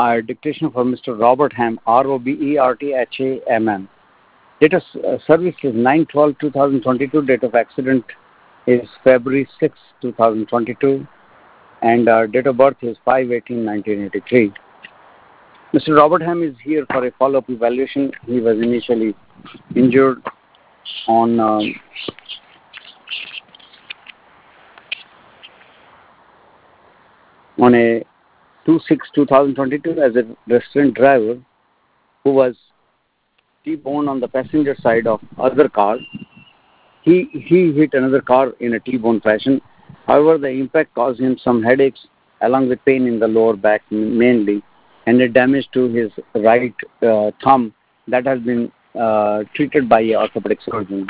Dictation for Mr. Robert Ham, Roberthamm. Date of service is 9/12/2022. Date of accident is February 6, 2022. And date of birth is 5/18/1983. Mr. Robert Ham is here for a follow-up evaluation. He was initially injured on a 2/6/2022 as a restaurant driver who was T-boned on the passenger side of other car. He hit another car in a T-bone fashion. However, the impact caused him some headaches along with pain in the lower back mainly, and a damage to his right thumb that has been treated by an orthopedic surgeon.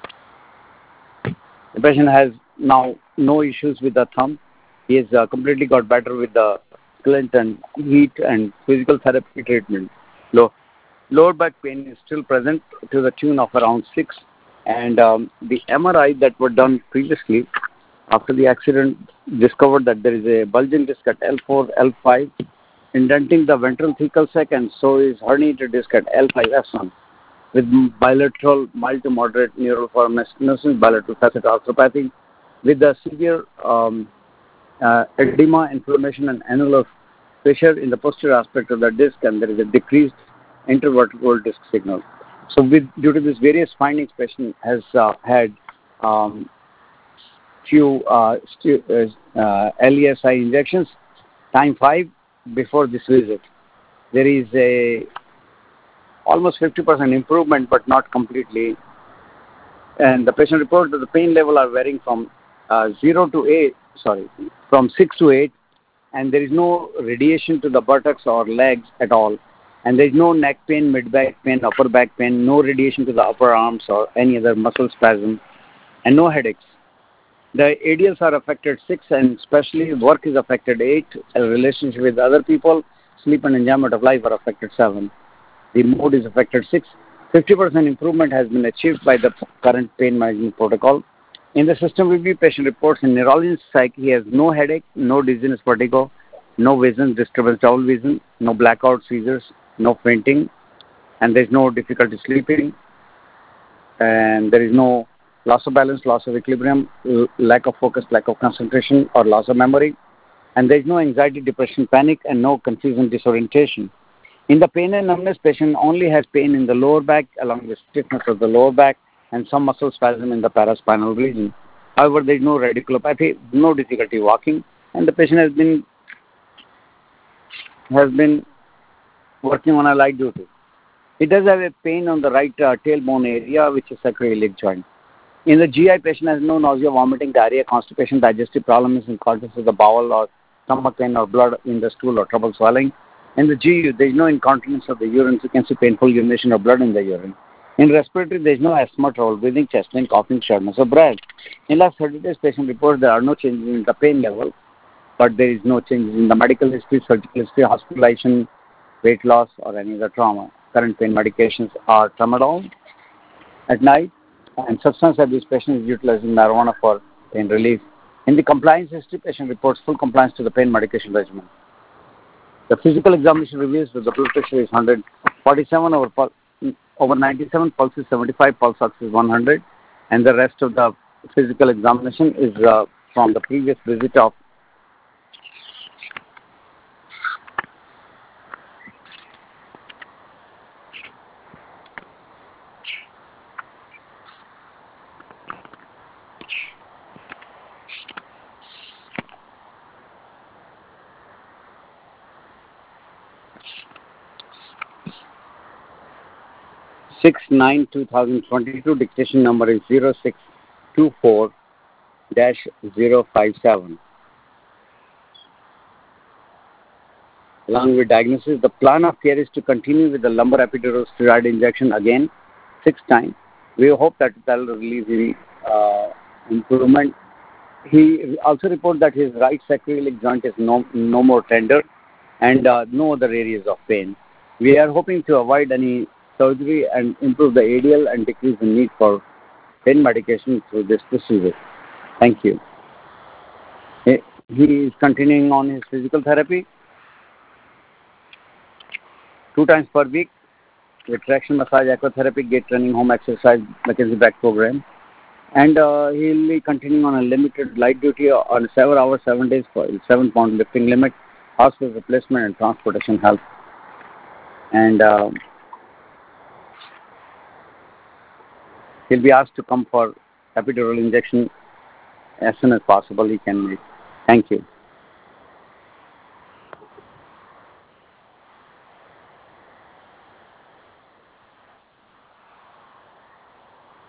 The patient has now no issues with the thumb. He has completely got better with the splint and heat and physical therapy treatment. Lower back pain is still present to the tune of around 6, and the MRI that were done previously after the accident discovered that there is a bulging disc at L4, L5, indenting the ventral thecal sac, and so is herniated disc at L5S1 with bilateral mild to moderate neuriform stenosis, bilateral facet arthropathy with the severe edema, inflammation, and annular pressure in the posterior aspect of the disc, and there is a decreased intervertebral disc signal. So due to these various findings, patient has had few LESI injections, time 5 before this visit. There is a almost 50% improvement, but not completely. And the patient reported that the pain level are varying from 6 to 8, and there is no radiation to the buttocks or legs at all. And there is no neck pain, mid-back pain, upper back pain, no radiation to the upper arms or any other muscle spasm, and no headaches. The ADLs are affected 6, and especially work is affected 8, a relationship with other people, sleep and enjoyment of life are affected 7. The mood is affected 6. 50% improvement has been achieved by the current pain management protocol. In the system review, patient reports in neurology and psych, he has no headache, no dizziness, vertigo, no vision disturbance, double vision, no blackout seizures, no fainting, and there is no difficulty sleeping, and there is no loss of balance, loss of equilibrium, lack of focus, lack of concentration, or loss of memory, and there is no anxiety, depression, panic, and no confusion, disorientation. In the pain and numbness, patient only has pain in the lower back along with stiffness of the lower back and some muscle spasm in the paraspinal region. However, there is no radiculopathy, no difficulty walking, and the patient has been working on a light duty. He does have a pain on the right tailbone area, which is sacroiliac joint. In the GI, patient has no nausea, vomiting, diarrhea, constipation, digestive problems, incontinence of the bowel or stomach pain or blood in the stool or trouble swallowing. In the GU, there is no incontinence of the urine, so you can see painful urination or blood in the urine. In respiratory, there is no asthma, trouble breathing, chest pain, coughing, shortness of breath. In last 30 days, patient reports there are no changes in the pain level, but there is no changes in the medical history, surgical history, hospitalization, weight loss, or any other trauma. Current pain medications are tramadol at night, and substance abuse patient is utilizing marijuana for pain relief. In the compliance history, patient reports full compliance to the pain medication regimen. The physical examination reveals that the blood pressure is 147 over 97, pulse is 75, pulse ox is 100, and the rest of the physical examination is from the previous visit of 6/9/2022. Dictation number is 0624-057. Along with diagnosis, the plan of care is to continue with the lumbar epidural steroid injection again 6 times. We hope that will relieve the improvement. He also reports that his right sacroiliac joint is no more tender and no other areas of pain. We are hoping to avoid any surgery and improve the ADL and decrease the need for pain medication through this procedure. Thank you. He is continuing on his physical therapy. 2 times per week with traction massage, aquatherapy, gait training, home exercise, McKinsey back program. And he'll be continuing on a limited light duty on 7 hours, 7 days for 7-pound lifting limit, hospital replacement and transportation help. And he'll be asked to come for epidural injection as soon as possible he can make. Thank you.